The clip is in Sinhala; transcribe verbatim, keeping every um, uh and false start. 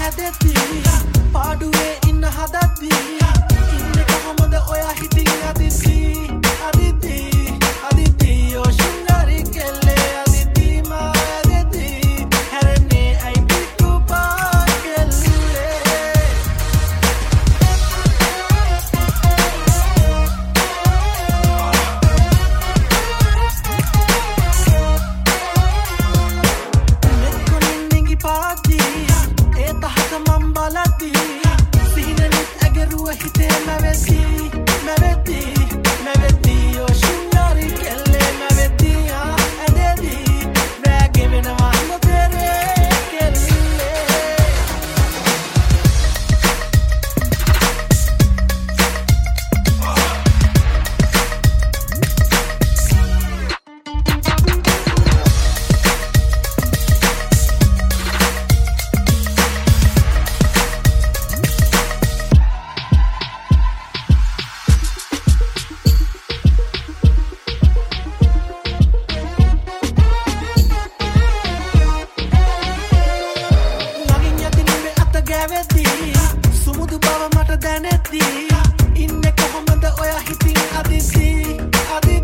හැදෙති පාඩුවේ ඉන්න හදද්දි ඉන්නේ කොහොමද ඔයා හිතින් අදිති අදිති අදිති ඔය ශුන්ගරි කෙල්ලේ අදිති මා අදිති හැරෙන්නේ අයි පිටු පා කෙල්ලේ මෙක්කොනින් නිගි පාද්දි ඒ තහත මම් බලද්දි සිහිනෙත් ඇගරුව හිතේ මැවෙති මැවෙති මැවෙති ඔය ශුන්ගරි කෙල්ලේ මැවෙති ඇදෙති වැගේ වෙනවා නොතේරේ කෙල්ලේ ළඟින් යති නුඹේ අත ගෑවෙති සුමුදු බව මට දැනෙති ඉන්නේ කොහොමද ඔයා හිතින් අදිති අදිති